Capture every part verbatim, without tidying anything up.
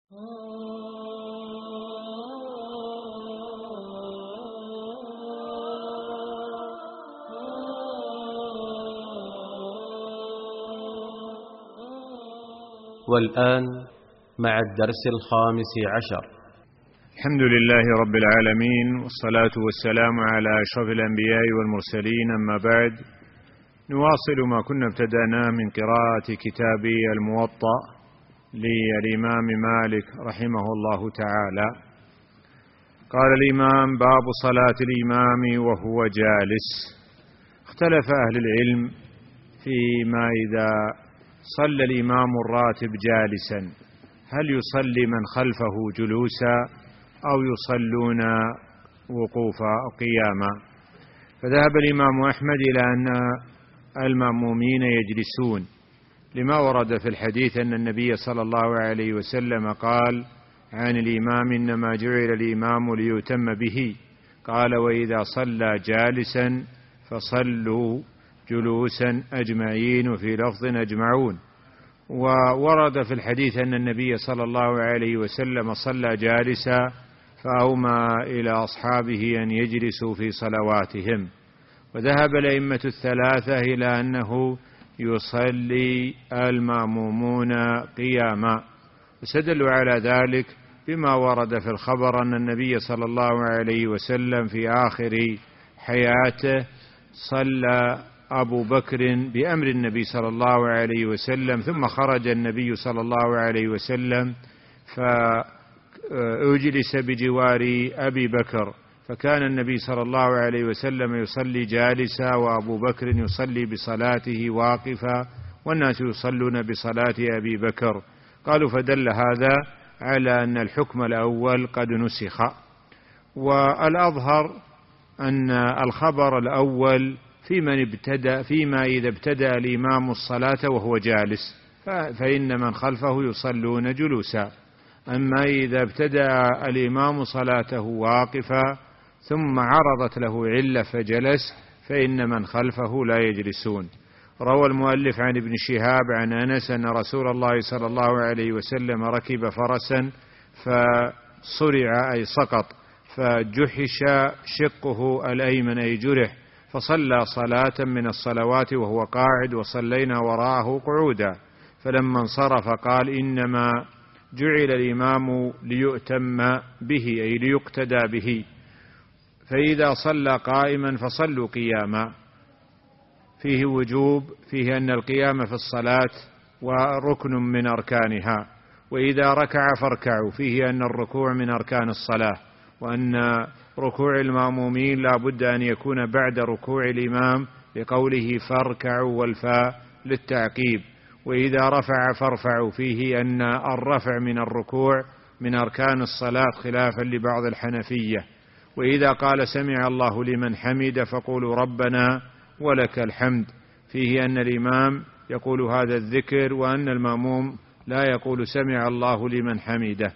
والآن مع الدرس الخامس عشر. الحمد لله رب العالمين، والصلاة والسلام على أشرف الأنبياء والمرسلين، أما بعد، نواصل ما كنا ابتدأناه من قراءة كتاب الموطأ للإمام مالك رحمه الله تعالى. قال الإمام: باب صلاة الإمام وهو جالس. اختلف أهل العلم فيما إذا صلى الإمام الراتب جالسا، هل يصلي من خلفه جلوسا أو يصلون وقوفا أو قياما؟ فذهب الإمام أحمد إلى أن المأمومين يجلسون، لما ورد في الحديث أن النبي صلى الله عليه وسلم قال عن الإمام: إنما جعل الإمام ليؤتم به، قال: وإذا صلى جالسا فصلوا جلوسا أجمعين، وفي لفظ أجمعون. وورد في الحديث أن النبي صلى الله عليه وسلم صلى جالسا، فأومى إلى أصحابه أن يجلسوا في صلواتهم. وذهب الأئمة الثلاثة إلى أنه يصلي المأمومون قياما، واستدلوا على ذلك بما ورد في الخبر أن النبي صلى الله عليه وسلم في آخر حياته صلى أبو بكر بأمر النبي صلى الله عليه وسلم، ثم خرج النبي صلى الله عليه وسلم فأجلس بجوار أبي بكر، فكان النبي صلى الله عليه وسلم يصلي جالسا، وأبو بكر يصلي بصلاته واقفا، والناس يصلون بصلاة أبي بكر. قالوا: فدل هذا على أن الحكم الأول قد نسخ. والأظهر أن الخبر الأول في من ابتدأ فيما إذا ابتدأ الإمام الصلاة وهو جالس، فإن من خلفه يصلون جلوسا. أما إذا ابتدأ الإمام صلاته واقفا ثم عرضت له علة فجلس، فإن من خلفه لا يجلسون. روى المؤلف عن ابن شهاب عن أنس أن رسول الله صلى الله عليه وسلم ركب فرسا فصرع أي سقط، فجحش شقه الأيمن أي جرح، فصلى صلاة من الصلوات وهو قاعد، وصلينا وراءه قعودا. فلما انصرف قال: إنما جعل الإمام ليؤتم به، أي ليقتدى به، فإذا صلى قائما فصلوا قياما. فيه وجوب، فيه أن القيام في الصلاة وركن من أركانها، وإذا ركع فاركعوا، فيه أن الركوع من أركان الصلاة، وأن ركوع المأمومين لا بد أن يكون بعد ركوع الإمام، لقوله فاركعوا والفاء للتعقيب. وإذا رفع فارفعوا، فيه أن الرفع من الركوع من أركان الصلاة خلافا لبعض الحنفية. وإذا قال سمع الله لمن حمد فقولوا ربنا ولك الحمد، فيه أن الإمام يقول هذا الذكر، وأن المأموم لا يقول سمع الله لمن حمده.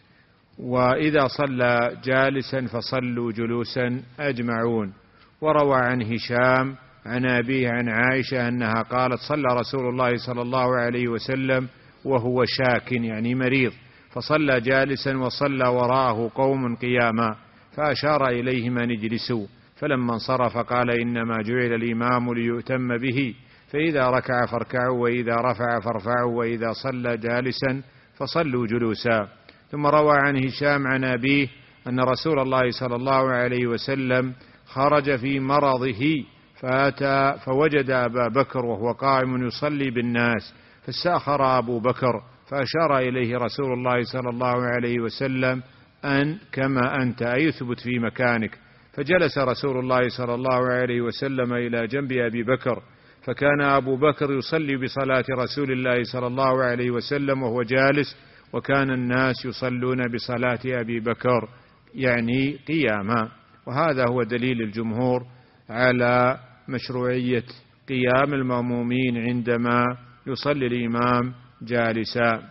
وإذا صلى جالسا فصلوا جلوسا أجمعون. وروى عن هشام عن أبيه عن عائشة أنها قالت: صلى رسول الله صلى الله عليه وسلم وهو شاك، يعني مريض، فصلى جالسا وصلى وراءه قوم قياما، فأشار إليهم أن اجلسوا، فلما انصرف قال: إنما جعل الإمام ليؤتم به، فإذا ركع فاركعوا، وإذا رفع فارفعوا، وإذا صلى جالسا فصلوا جلوسا. ثم روى عن هشام عن أبيه أن رسول الله صلى الله عليه وسلم خرج في مرضه فأتى فوجد أبا بكر وهو قائم يصلي بالناس، فاستأخر أبو بكر، فأشار إليه رسول الله صلى الله عليه وسلم أن كما أنت، أي يثبت في مكانك. فجلس رسول الله صلى الله عليه وسلم إلى جنب أبي بكر، فكان أبو بكر يصلي بصلاة رسول الله صلى الله عليه وسلم وهو جالس، وكان الناس يصلون بصلاة أبي بكر، يعني قياما. وهذا هو دليل الجمهور على مشروعية قيام المأمومين عندما يصلي الإمام جالسا.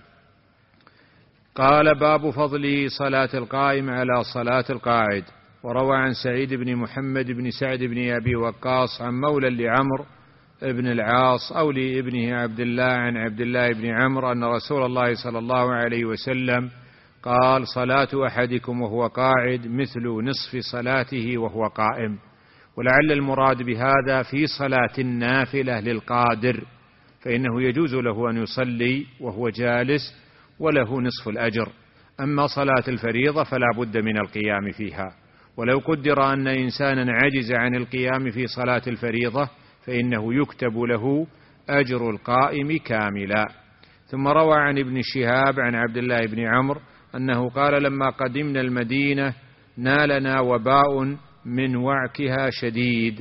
قال: باب فضل صلاة القائم على صلاة القاعد. وروى عن سعيد بن محمد بن سعد بن أبي وقاص عن مولى لعمرو ابن العاص أو لابنه عبد الله عن عبد الله بن عمرو أن رسول الله صلى الله عليه وسلم قال صلاة أحدكم وهو قاعد مثل نصف صلاته وهو قائم. ولعل المراد بهذا في صلاة النافلة للقادر، فإنه يجوز له أن يصلي وهو جالس وله نصف الأجر. أما صلاة الفريضة فلا بد من القيام فيها، ولو قدر أن إنسانا عجز عن القيام في صلاة الفريضة فإنه يكتب له أجر القائم كاملا. ثم روى عن ابن شهاب عن عبد الله بن عمرو أنه قال لما قدمنا المدينة نالنا وباء من وعكها شديد،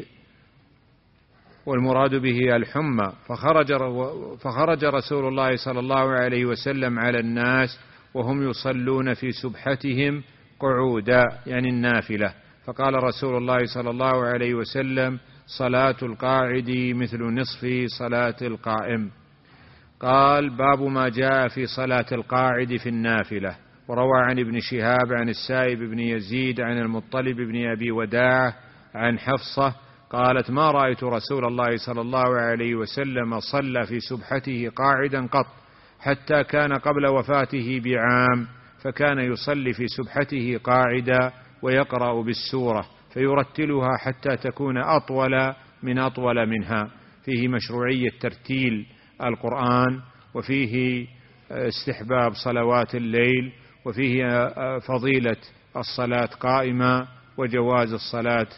والمراد به الحمى، فخرج, فخرج رسول الله صلى الله عليه وسلم على الناس وهم يصلون في سبحتهم قعودا، يعني النافلة، فقال رسول الله صلى الله عليه وسلم صلاة القاعد مثل نصف صلاة القائم. قال باب ما جاء في صلاة القاعد في النافلة. وروى عن ابن شهاب عن السائب بن يزيد عن المطلب بن أبي وداعة عن حفصة قالت ما رأيت رسول الله صلى الله عليه وسلم صلى في سبحته قاعدا قط حتى كان قبل وفاته بعام، فكان يصلي في سبحته قاعدا ويقرأ بالسورة فيرتلها حتى تكون أطول من أطول منها. فيه مشروعية ترتيل القرآن، وفيه استحباب صلوات الليل، وفيه فضيلة الصلاة قائمة وجواز الصلاة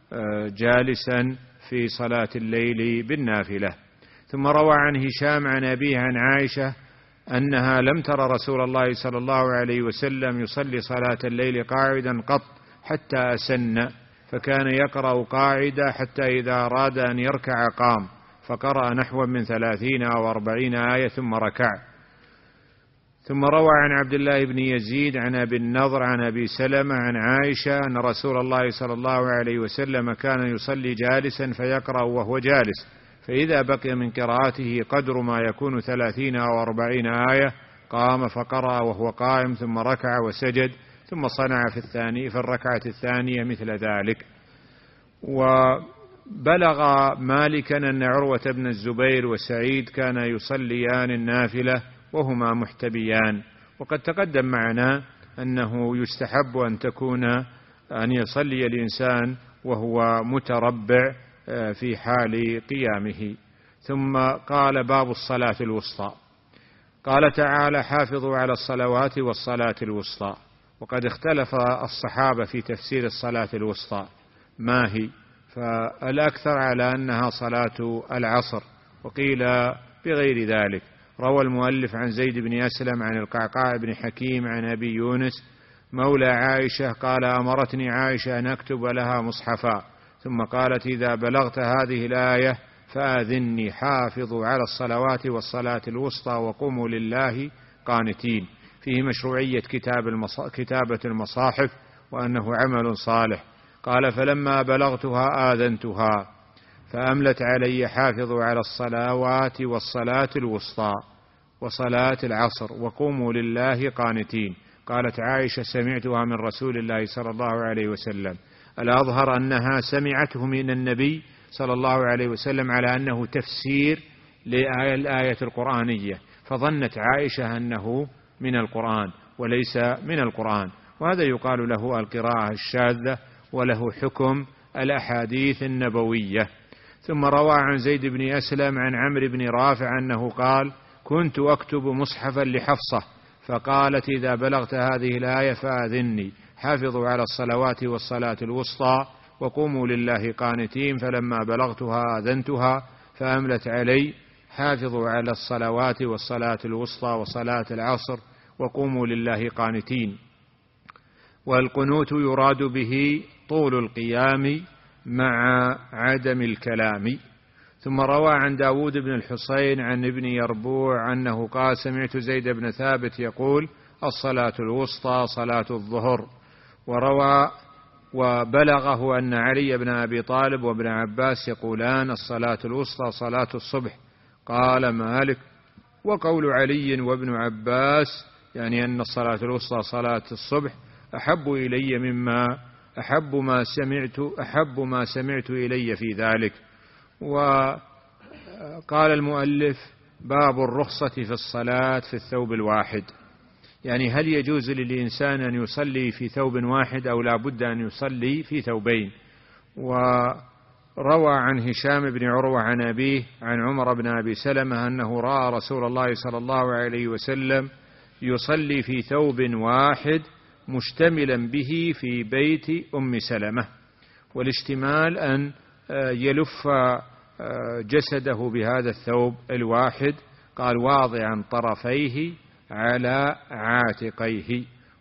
جالسا في صلاة الليل بالنافلة. ثم روى عن هشام عن أبيه عن عائشة أنها لم تر رسول الله صلى الله عليه وسلم يصلي صلاة الليل قاعدا قط حتى أسن، فكان يقرأ قاعدا حتى إذا أراد أن يركع قام فقرأ نحو من ثلاثين أو أربعين آية ثم ركع. ثم روى عن عبد الله بن يزيد عن أبي النضر عن أبي سلمة عن عائشة أن رسول الله صلى الله عليه وسلم كان يصلي جالسا فيقرأ وهو جالس، فإذا بقي من قراءته قدر ما يكون ثلاثين أو أربعين آية قام فقرأ وهو قائم ثم ركع وسجد، ثم صنع في الثاني في الركعة الثانية مثل ذلك. وبلغ مالكا أن عروة بن الزبير وسعيد كانا يصليان النافلة وهما محتبيان. وقد تقدم معنا أنه يستحب أن تكون أن يصلي الإنسان وهو متربع في حال قيامه. ثم قال باب الصلاة الوسطى. قال تعالى حافظوا على الصلوات والصلاة الوسطى. وقد اختلف الصحابة في تفسير الصلاة الوسطى ما هي، فالأكثر على أنها صلاة العصر، وقيل بغير ذلك. روى المؤلف عن زيد بن أسلم عن القعقاع بن حكيم عن أبي يونس مولى عائشة قال أمرتني عائشة أن أكتب لها مصحفا، ثم قالت إذا بلغت هذه الآية فآذني حافظوا على الصلوات والصلاة الوسطى وقوموا لله قانتين. فيه مشروعية كتاب المص... كتابة المصاحف وأنه عمل صالح. قال فلما بلغتها آذنتها فأملت علي حافظوا على الصلوات والصلاة الوسطى وصلاة العصر وقوموا لله قانتين. قالت عائشة سمعتها من رسول الله صلى الله عليه وسلم. الأظهر أنها سمعته من النبي صلى الله عليه وسلم على أنه تفسير للآية القرآنية، فظنت عائشة أنه من القرآن وليس من القرآن، وهذا يقال له القراءة الشاذة وله حكم الأحاديث النبوية. ثم روى عن زيد بن أسلم عن عمرو بن رافع أنه قال كنت أكتب مصحفا لحفصة فقالت إذا بلغت هذه الآية فآذني حافظوا على الصلوات والصلاة الوسطى وقوموا لله قانتين، فلما بلغتها آذنتها فأملت علي حافظوا على الصلوات والصلاة الوسطى وصلاة العصر وقوموا لله قانتين. والقنوت يراد به طول القيام مع عدم الكلام. ثم روى عن داود بن الحصين عن ابن يربوع أنه قال سمعت زيد بن ثابت يقول الصلاة الوسطى صلاة الظهر. وروى وبلغه أن علي بن أبي طالب وابن عباس يقولان الصلاة الوسطى صلاة الصبح. قال مالك وقول علي وابن عباس يعني أن الصلاة الوسطى صلاة الصبح أحب إلي مما أحب ما سمعت أحب ما سمعت إلي في ذلك. وقال المؤلف باب الرخصة في الصلاة في الثوب الواحد، يعني هل يجوز للإنسان أن يصلي في ثوب واحد أو لا بد أن يصلي في ثوبين؟ وروى عن هشام بن عروة عن أبيه عن عمر بن أبي سلمة أنه رأى رسول الله صلى الله عليه وسلم يصلي في ثوب واحد مشتملا به في بيت أم سلمة، والاشتمال أن يلف جسده بهذا الثوب الواحد، قال واضعا طرفيه على عاتقيه.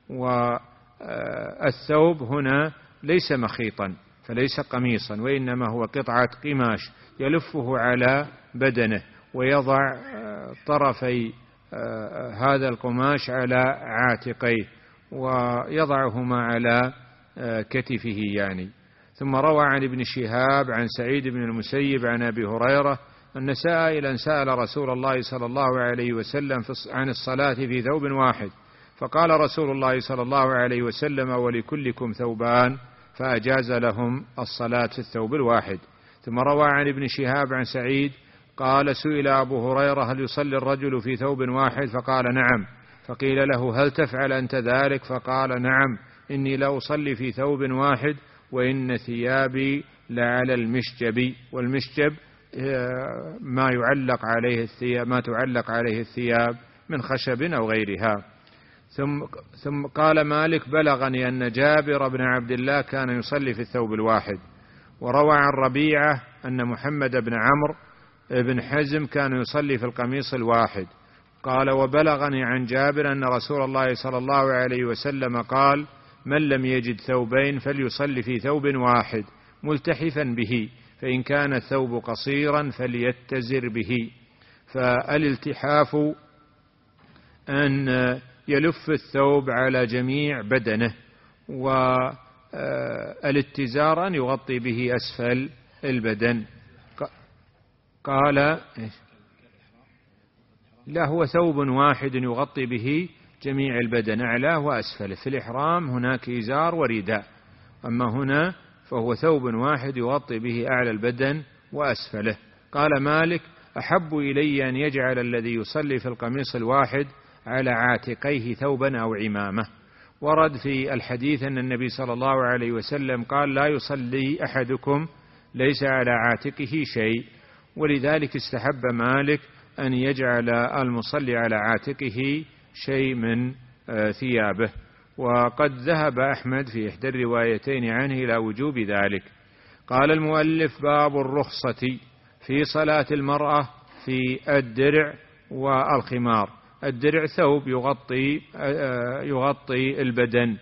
والثوب هنا ليس مخيطا فليس قميصا، وإنما هو قطعة قماش يلفه على بدنه ويضع طرفي هذا القماش على عاتقيه ويضعهما على كتفه يعني. ثم روى عن ابن شهاب عن سعيد بن المسيب عن أبي هريرة أن سائلا سأل رسول الله صلى الله عليه وسلم عن الصلاة في ثوب واحد، فقال رسول الله صلى الله عليه وسلم ولكلكم ثوبان، فأجاز لهم الصلاة في الثوب الواحد. ثم روى عن ابن شهاب عن سعيد قال سئل أبو هريرة هل يصلي الرجل في ثوب واحد؟ فقال نعم. فقيل له هل تفعل أنت ذلك؟ فقال نعم إني لا أصلي في ثوب واحد وإن ثيابي لعلى المشجب، والمشجب ما يعلق عليه الثياب ما تعلق عليه الثياب من خشب أو غيرها. ثم ثم قال مالك بلغني أن جابر بن عبد الله كان يصلي في الثوب الواحد. وروى عن ربيعة أن محمد بن عمرو بن حزم كان يصلي في القميص الواحد. قال وبلغني عن جابر أن رسول الله صلى الله عليه وسلم قال من لم يجد ثوبين فليصلي في ثوب واحد ملتحفا به، فإن كان الثوب قصيرا فليتزر به. فالالتحاف أن يلف الثوب على جميع بدنه، والاتزار أن يغطي به أسفل البدن. قال لا هو ثوب واحد يغطي به جميع البدن أعلاه وأسفله. في الإحرام هناك إزار ورداء، أما هنا فهو ثوب واحد يغطي به أعلى البدن وأسفله. قال مالك أحب إلي أن يجعل الذي يصلي في القميص الواحد على عاتقيه ثوبا أو عمامة. ورد في الحديث أن النبي صلى الله عليه وسلم قال لا يصلي أحدكم ليس على عاتقه شيء، ولذلك استحب مالك أن يجعل المصلي على عاتقه شيء من ثيابه. وقد ذهب أحمد في إحدى الروايتين عنه إلى وجوب ذلك. قال المؤلف باب الرخصة في صلاة المرأة في الدرع والخمار. الدرع ثوب يغطي يغطي البدن،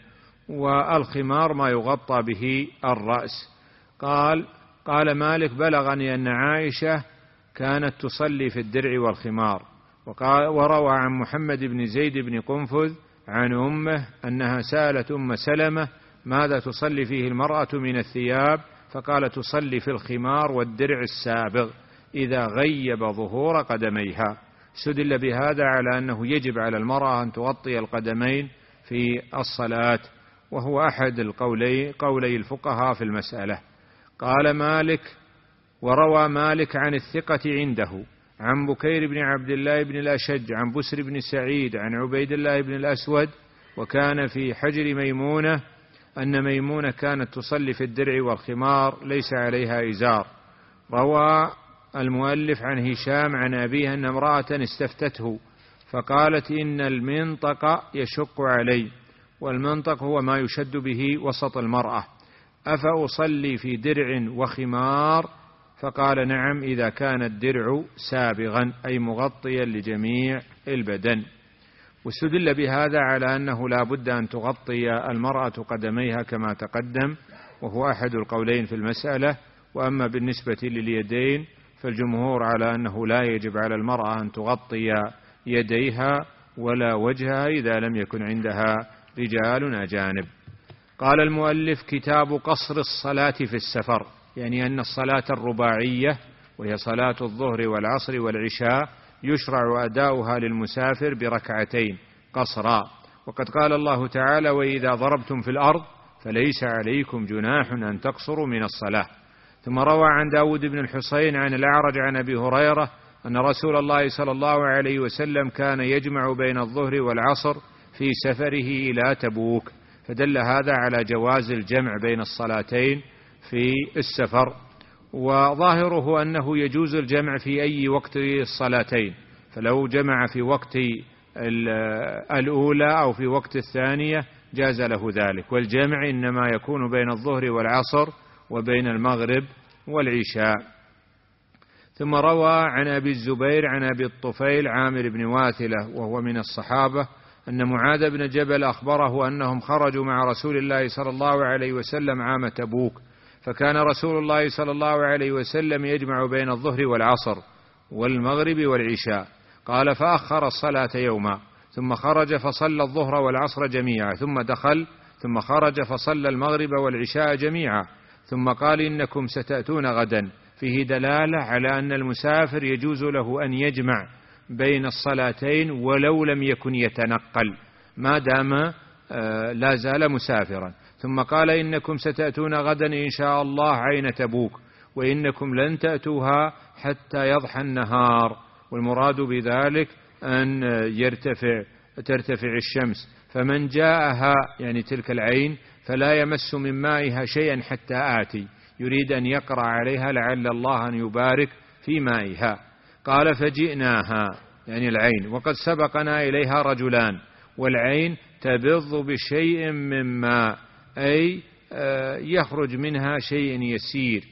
والخمار ما يغطى به الرأس. قال قال مالك بلغني أن عائشة كانت تصلي في الدرع والخمار. وقال وروى عن محمد بن زيد بن قنفذ عن أمه أنها سألت أم سلمة ماذا تصلي فيه المرأة من الثياب؟ فقال تصلي في الخمار والدرع السابغ إذا غيب ظهور قدميها. استدل بهذا على أنه يجب على المرأة أن تغطي القدمين في الصلاة، وهو أحد القولي قولي الفقهاء في المسألة. قال مالك وروى مالك عن الثقة عنده عن بكير بن عبد الله بن الأشج عن بسر بن سعيد عن عبيد الله بن الأسود وكان في حجر ميمونة أن ميمونة كانت تصلي في الدرع والخمار ليس عليها إزار. روى المؤلف عن هشام عن أبيه أن امرأة استفتته فقالت إن المنطق يشق علي، والمنطق هو ما يشد به وسط المرأة، أفأصلي في درع وخمار؟ فقال نعم إذا كان الدرع سابغا أي مغطيا لجميع البدن. واستدل بهذا على أنه لا بد أن تغطي المرأة قدميها كما تقدم، وهو أحد القولين في المسألة. وأما بالنسبة لليدين فالجمهور على أنه لا يجب على المرأة أن تغطي يديها ولا وجهها إذا لم يكن عندها رجال أجانب. قال المؤلف كتاب قصر الصلاة في السفر، يعني أن الصلاة الرباعية وهي صلاة الظهر والعصر والعشاء يشرع أداؤها للمسافر بركعتين قصرا. وقد قال الله تعالى وإذا ضربتم في الأرض فليس عليكم جناح أن تقصروا من الصلاة. ثم روى عن داود بن الحصين عن الأعرج عن أبي هريرة أن رسول الله صلى الله عليه وسلم كان يجمع بين الظهر والعصر في سفره إلى تبوك، فدل هذا على جواز الجمع بين الصلاتين في السفر. وظاهره أنه يجوز الجمع في أي وقت الصلاتين، فلو جمع في وقت الأولى أو في وقت الثانية جاز له ذلك، والجمع إنما يكون بين الظهر والعصر وبين المغرب والعشاء. ثم روى عن أبي الزبير عن أبي الطفيل عامر بن واثلة وهو من الصحابة أن معاذ بن جبل أخبره أنهم خرجوا مع رسول الله صلى الله عليه وسلم عام تبوك، فكان رسول الله صلى الله عليه وسلم يجمع بين الظهر والعصر والمغرب والعشاء. قال فأخر الصلاة يوما، ثم خرج فصلى الظهر والعصر جميعا، ثم دخل ثم خرج فصلى المغرب والعشاء جميعا، ثم قال إنكم ستأتون غدا، فيه دلالة على أن المسافر يجوز له أن يجمع بين الصلاتين ولو لم يكن يتنقل ما دام لا زال مسافرا. ثم قال إنكم ستأتون غدا إن شاء الله عين تبوك، وإنكم لن تأتوها حتى يضحى النهار، والمراد بذلك أن يرتفع ترتفع الشمس، فمن جاءها يعني تلك العين فلا يمس من مائها شيئا حتى آتي، يريد أن يقرأ عليها لعل الله أن يبارك في مائها. قال فجئناها يعني العين، وقد سبقنا إليها رجلان، والعين تبض بشيء من ماء أي يخرج منها شيء يسير،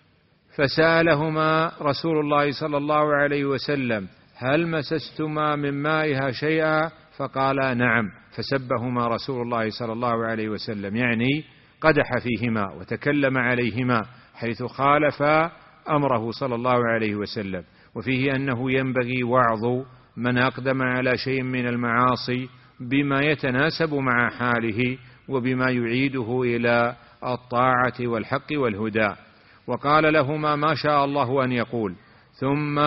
فسألهما رسول الله صلى الله عليه وسلم هل مسستما من مائها شيئا؟ فقالا نعم، فسبهما رسول الله صلى الله عليه وسلم، يعني قدح فيهما وتكلم عليهما حيث خالف أمره صلى الله عليه وسلم. وفيه أنه ينبغي وعظ من أقدم على شيء من المعاصي بما يتناسب مع حاله وبما يعيده إلى الطاعة والحق والهدى. وقال لهما ما شاء الله أن يقول، ثم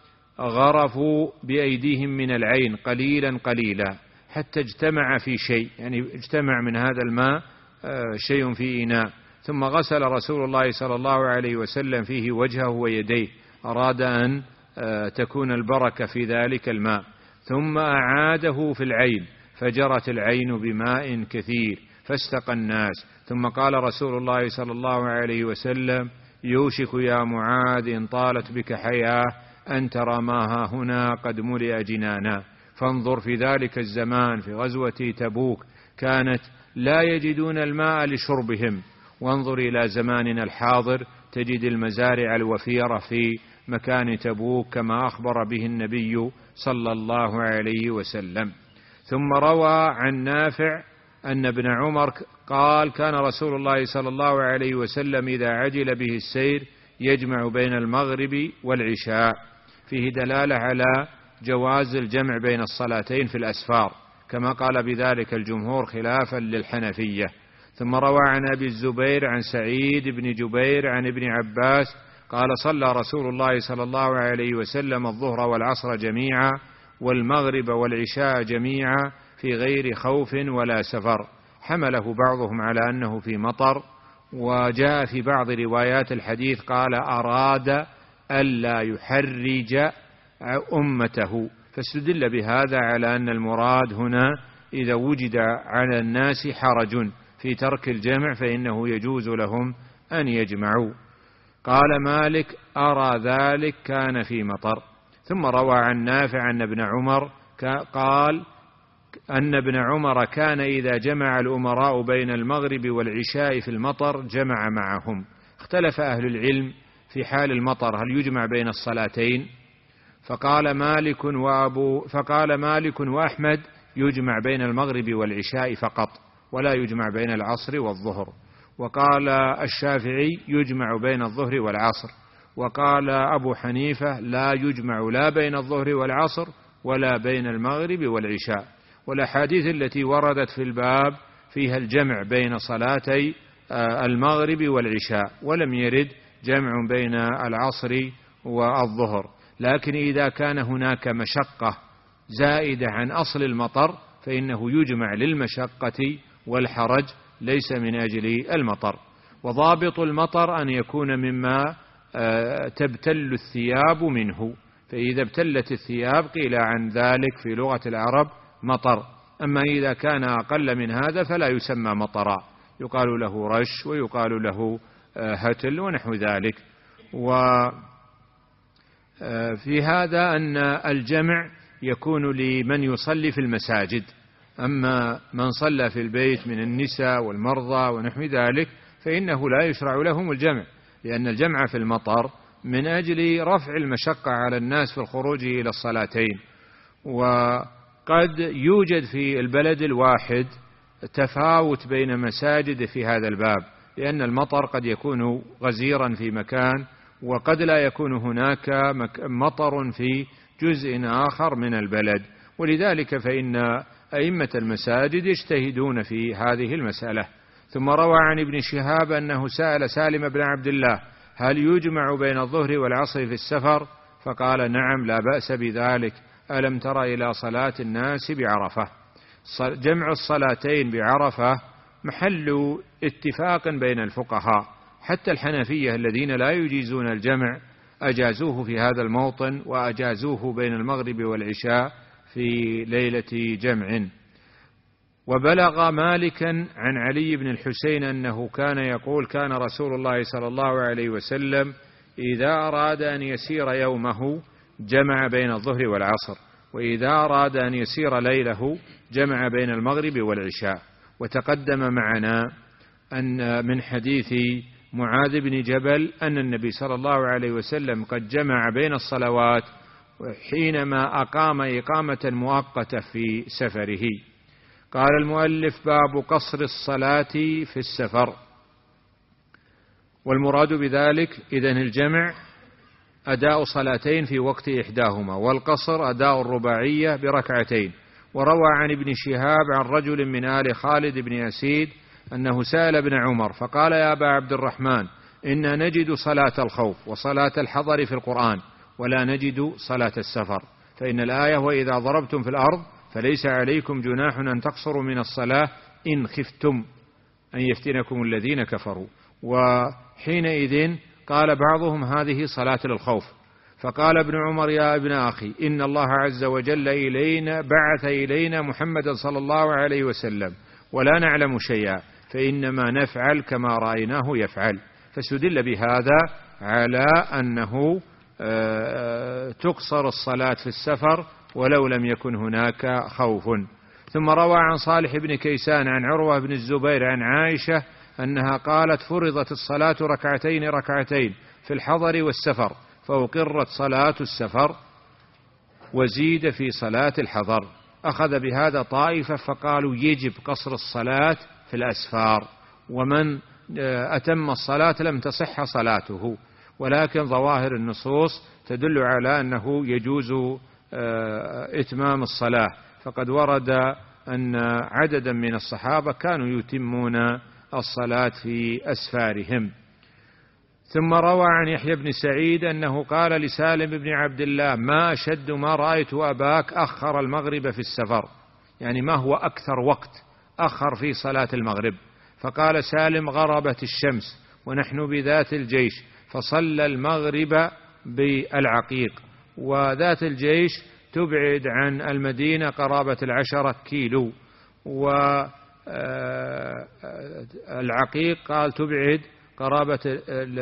غرفوا بأيديهم من العين قليلا قليلا حتى اجتمع في شيء، يعني اجتمع من هذا الماء شيء في إناء، ثم غسل رسول الله صلى الله عليه وسلم فيه وجهه ويديه، أراد أن تكون البركة في ذلك الماء، ثم أعاده في العين فجرت العين بماء كثير فاستقى الناس. ثم قال رسول الله صلى الله عليه وسلم يوشك يا معاذ إن طالت بك حياة أن ترى ما ها هنا قد ملئ جنانا. فانظر في ذلك الزمان في غزوة تبوك كانت لا يجدون الماء لشربهم، وانظر إلى زماننا الحاضر تجد المزارع الوفيرة في مكان تبوك كما أخبر به النبي صلى الله عليه وسلم. ثم روى عن نافع أن ابن عمر قال كان رسول الله صلى الله عليه وسلم إذا عجل به السير يجمع بين المغرب والعشاء، فيه دلالة على جواز الجمع بين الصلاتين في الأسفار كما قال بذلك الجمهور خلافا للحنفية. ثم روى عن أبي الزبير عن سعيد بن جبير عن ابن عباس قال صلى رسول الله صلى الله عليه وسلم الظهر والعصر جميعا والمغرب والعشاء جميعا في غير خوف ولا سفر، حمله بعضهم على أنه في مطر، وجاء في بعض روايات الحديث قال أراد ألا يحرج أمته، فاستدل بهذا على أن المراد هنا إذا وجد على الناس حرج في ترك الجمع فإنه يجوز لهم أن يجمعوا. قال مالك أرى ذلك كان في مطر. ثم روى عن نافع أن ابن عمر قال أن ابن عمر كان إذا جمع الأمراء بين المغرب والعشاء في المطر جمع معهم. اختلف أهل العلم في حال المطر هل يجمع بين الصلاتين؟ فقال مالك وأبو فقال مالك وأحمد يجمع بين المغرب والعشاء فقط ولا يجمع بين العصر والظهر. وقال الشافعي يجمع بين الظهر والعصر. وقال أبو حنيفة لا يجمع لا بين الظهر والعصر ولا بين المغرب والعشاء. والأحاديث التي وردت في الباب فيها الجمع بين صلاتي المغرب والعشاء، ولم يرد جمع بين العصر والظهر. لكن إذا كان هناك مشقة زائدة عن أصل المطر فإنه يجمع للمشقة والحرج ليس من أجل المطر. وضابط المطر أن يكون مما تبتل الثياب منه، فإذا ابتلت الثياب قيل عن ذلك في لغة العرب مطر، أما إذا كان أقل من هذا فلا يسمى مطرا، يقال له رش ويقال له هتل ونحو ذلك. وفي هذا أن الجمع يكون لمن يصلي في المساجد، أما من صلى في البيت من النساء والمرضى ونحو ذلك فإنه لا يشرع لهم الجمع، لأن الجمع في المطر من أجل رفع المشقة على الناس في الخروج إلى الصلاتين. وقد يوجد في البلد الواحد تفاوت بين مساجد في هذا الباب، لأن المطر قد يكون غزيرا في مكان وقد لا يكون هناك مطر في جزء آخر من البلد، ولذلك فإن أئمة المساجد يجتهدون في هذه المسألة. ثم روى عن ابن شهاب أنه سأل سالم بن عبد الله: هل يجمع بين الظهر والعصر في السفر؟ فقال: نعم، لا بأس بذلك. ألم تر إلى صلاة الناس بعرفة؟ جمع الصلاتين بعرفة محل اتفاق بين الفقهاء، حتى الحنفية الذين لا يجيزون الجمع أجازوه في هذا الموطن، وأجازوه بين المغرب والعشاء في ليلة جمع. وبلغ مالكا عن علي بن الحسين أنه كان يقول: كان رسول الله صلى الله عليه وسلم إذا أراد أن يسير يومه جمع بين الظهر والعصر، وإذا أراد أن يسير ليله جمع بين المغرب والعشاء. وتقدم معنا أن من حديث معاذ بن جبل أن النبي صلى الله عليه وسلم قد جمع بين الصلوات حينما أقام إقامة مؤقتة في سفره. قال المؤلف: باب قصر الصلاة في السفر. والمراد بذلك إذن الجمع أداء صلاتين في وقت إحداهما، والقصر أداء الرباعية بركعتين. وروى عن ابن شهاب عن رجل من آل خالد بن أسيد أنه سأل ابن عمر فقال: يا أبا عبد الرحمن، إنا نجد صلاة الخوف وصلاة الحضر في القرآن، ولا نجد صلاة السفر، فإن الآية: وإذا ضربتم في الأرض فليس عليكم جناح أن تقصروا من الصلاة إن خفتم أن يفتنكم الذين كفروا. وحينئذ قال بعضهم: هذه صلاة للخوف. فقال ابن عمر: يا ابن أخي، إن الله عز وجل إلينا بعث إلينا محمدا صلى الله عليه وسلم ولا نعلم شيئا، فإنما نفعل كما رأيناه يفعل. فاستدل بهذا على أنه تقصر الصلاة في السفر ولو لم يكن هناك خوف. ثم روى عن صالح بن كيسان عن عروة بن الزبير عن عائشة أنها قالت: فرضت الصلاة ركعتين ركعتين في الحضر والسفر، فأقرت صلاة السفر وزيد في صلاة الحضر. أخذ بهذا طائفة فقالوا يجب قصر الصلاة في الأسفار، ومن أتم الصلاة لم تصح صلاته، ولكن ظواهر النصوص تدل على أنه يجوز إتمام الصلاة، فقد ورد أن عددا من الصحابة كانوا يتمون الصلاة في أسفارهم. ثم روى عن يحيى بن سعيد أنه قال لسالم بن عبد الله: ما أشد ما رأيت أباك أخر المغرب في السفر، يعني ما هو أكثر وقت أخر في صلاة المغرب؟ فقال سالم: غربت الشمس ونحن بذات الجيش، فصلى المغرب بالعقيق، وذات الجيش تبعد عن المدينة قرابة العشرة كيلو، والعقيق قال تبعد قرابة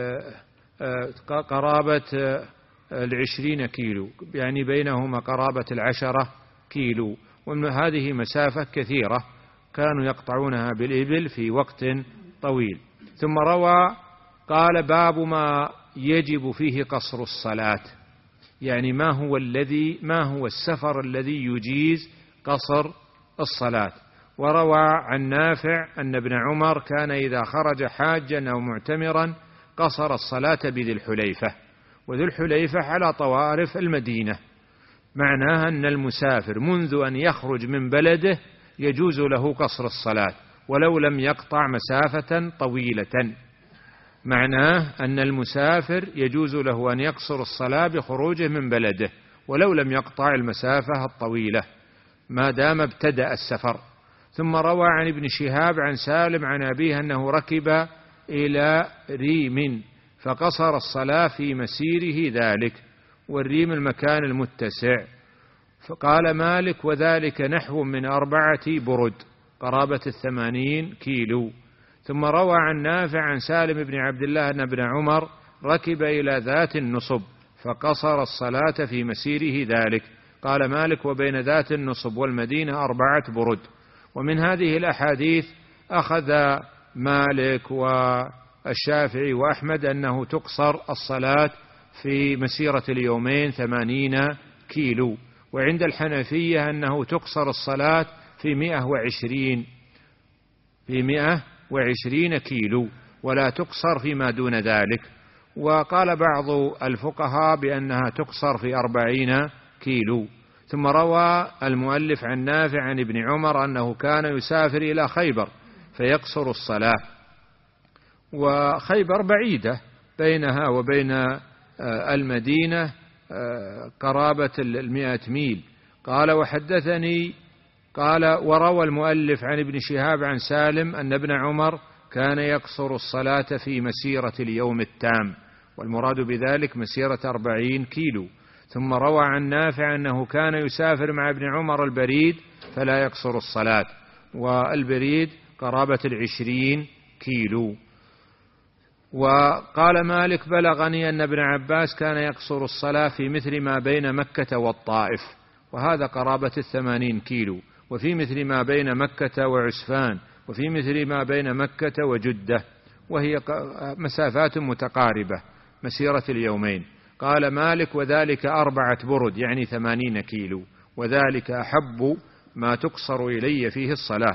قرابة العشرين كيلو، يعني بينهما قرابة العشرة كيلو، ومن هذه مسافة كثيرة كانوا يقطعونها بالإبل في وقت طويل. ثم روى قال: باب ما يجب فيه قصر الصلاة، يعني ما هو الذي ما هو السفر الذي يجيز قصر الصلاة. وروى عن نافع أن ابن عمر كان إذا خرج حاجا أو معتمرا قصر الصلاة بذي الحليفة، وذي الحليفة على طوارف المدينة، معناها أن المسافر منذ أن يخرج من بلده يجوز له قصر الصلاة ولو لم يقطع مسافة طويلة. معناه أن المسافر يجوز له أن يقصر الصلاة بخروجه من بلده ولو لم يقطع المسافة الطويلة ما دام ابتدأ السفر. ثم روى عن ابن شهاب عن سالم عن أبيه أنه ركب إلى ريم فقصر الصلاة في مسيره ذلك، والريم المكان المتسع. فقال مالك: وذلك نحو من أربعة برد، قرابة الثمانين كيلو. ثم روى عن نافع عن سالم بن عبد الله أن ابن عمر ركب إلى ذات النصب فقصر الصلاة في مسيره ذلك. قال مالك: وبين ذات النصب والمدينة أربعة برد. ومن هذه الأحاديث أخذ مالك والشافعي وأحمد أنه تقصر الصلاة في مسيرة اليومين ثمانين كيلو، وعند الحنفية أنه تقصر الصلاة في مئة وعشرين في مئة وعشرين كيلو ولا تقصر فيما دون ذلك. وقال بعض الفقهاء بأنها تقصر في أربعين كيلو. ثم روى المؤلف عن نافع عن ابن عمر أنه كان يسافر إلى خيبر فيقصر الصلاة، وخيبر بعيدة بينها وبين المدينة قرابة المئة ميل. قال: وحدثني قال وروى المؤلف عن ابن شهاب عن سالم أن ابن عمر كان يقصر الصلاة في مسيرة اليوم التام، والمراد بذلك مسيرة أربعين كيلو. ثم روى عن نافع أنه كان يسافر مع ابن عمر البريد فلا يقصر الصلاة، والبريد قرابة العشرين كيلو. وقال مالك: بلغني أن ابن عباس كان يقصر الصلاة في مثل ما بين مكة والطائف، وهذا قرابة الثمانين كيلو، وفي مثل ما بين مكة وعسفان، وفي مثل ما بين مكة وجدة، وهي مسافات متقاربة مسيرة اليومين. قال مالك: وذلك أربعة برد يعني ثمانين كيلو، وذلك أحب ما تقصر إلي فيه الصلاة.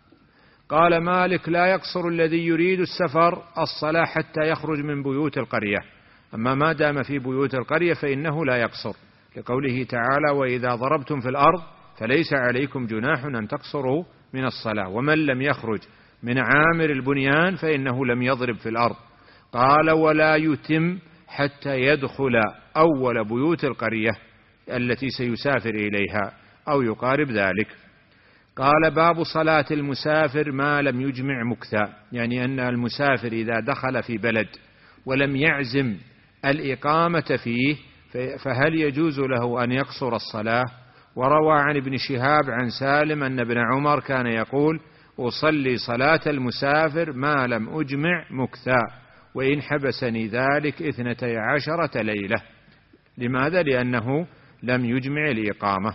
قال مالك: لا يقصر الذي يريد السفر الصلاة حتى يخرج من بيوت القرية، أما ما دام في بيوت القرية فإنه لا يقصر، لقوله تعالى: وإذا ضربتم في الأرض فليس عليكم جناح أن تقصروا من الصلاة، ومن لم يخرج من عامر البنيان فإنه لم يضرب في الأرض. قال: ولا يتم حتى يدخل أول بيوت القرية التي سيسافر إليها أو يقارب ذلك. قال: باب صلاة المسافر ما لم يجمع مكثا، يعني أن المسافر إذا دخل في بلد ولم يعزم الإقامة فيه فهل يجوز له أن يقصر الصلاة؟ وروى عن ابن شهاب عن سالم أن ابن عمر كان يقول: أصلي صلاة المسافر ما لم أجمع مكثا، وإن حبسني ذلك اثنتي عشرة ليلة. لماذا؟ لأنه لم يجمع الإقامة.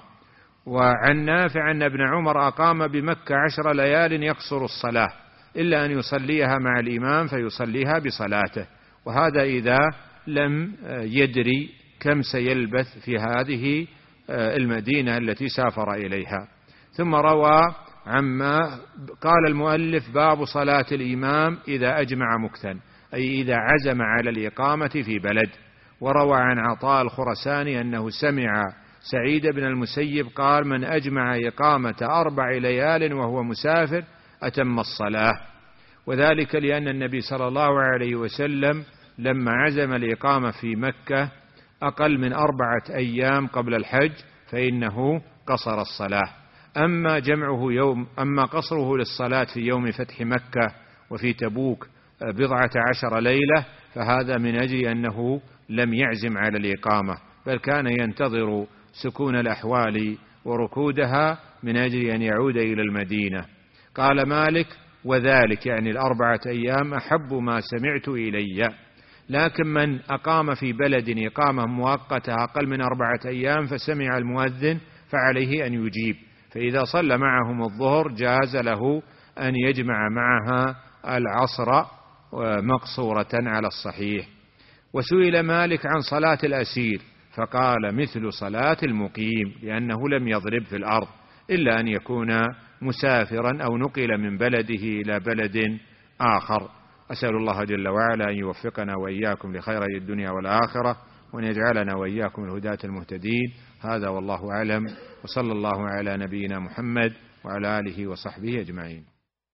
وعن نافع أن ابن عمر أقام بمكة عشر ليال يقصر الصلاة إلا أن يصليها مع الإمام فيصليها بصلاته، وهذا إذا لم يدري كم سيلبث في هذه المدينة التي سافر إليها. ثم روى عما قال المؤلف: باب صلاة الإمام إذا أجمع مكثا، أي إذا عزم على الإقامة في بلد. وروى عن عطاء الخرساني أنه سمع سعيد بن المسيب قال: من أجمع إقامة أربع ليال وهو مسافر أتم الصلاة. وذلك لأن النبي صلى الله عليه وسلم لما عزم الإقامة في مكة أقل من أربعة أيام قبل الحج فإنه قصر الصلاة. أما جمعه يوم أما قصره للصلاة في يوم فتح مكة وفي تبوك بضعة عشر ليلة فهذا من أجل أنه لم يعزم على الإقامة، بل كان ينتظر سكون الأحوال وركودها من أجل أن يعود إلى المدينة. قال مالك: وذلك يعني الأربعة أيام أحب ما سمعت إلي. لكن من أقام في بلد إقامة مؤقتة أقل من أربعة أيام فسمع المؤذن فعليه أن يجيب، فإذا صلى معهم الظهر جاز له أن يجمع معها العصر مقصورة على الصحيح. وسئل مالك عن صلاة الأسير فقال: مثل صلاة المقيم، لأنه لم يضرب في الأرض إلا أن يكون مسافرا أو نقل من بلده إلى بلد آخر. أسأل الله جل وعلا أن يوفقنا وإياكم لخير الدنيا والآخرة، وأن يجعلنا وإياكم الهداة المهتدين. هذا والله أعلم، وصلى الله على نبينا محمد وعلى آله وصحبه أجمعين.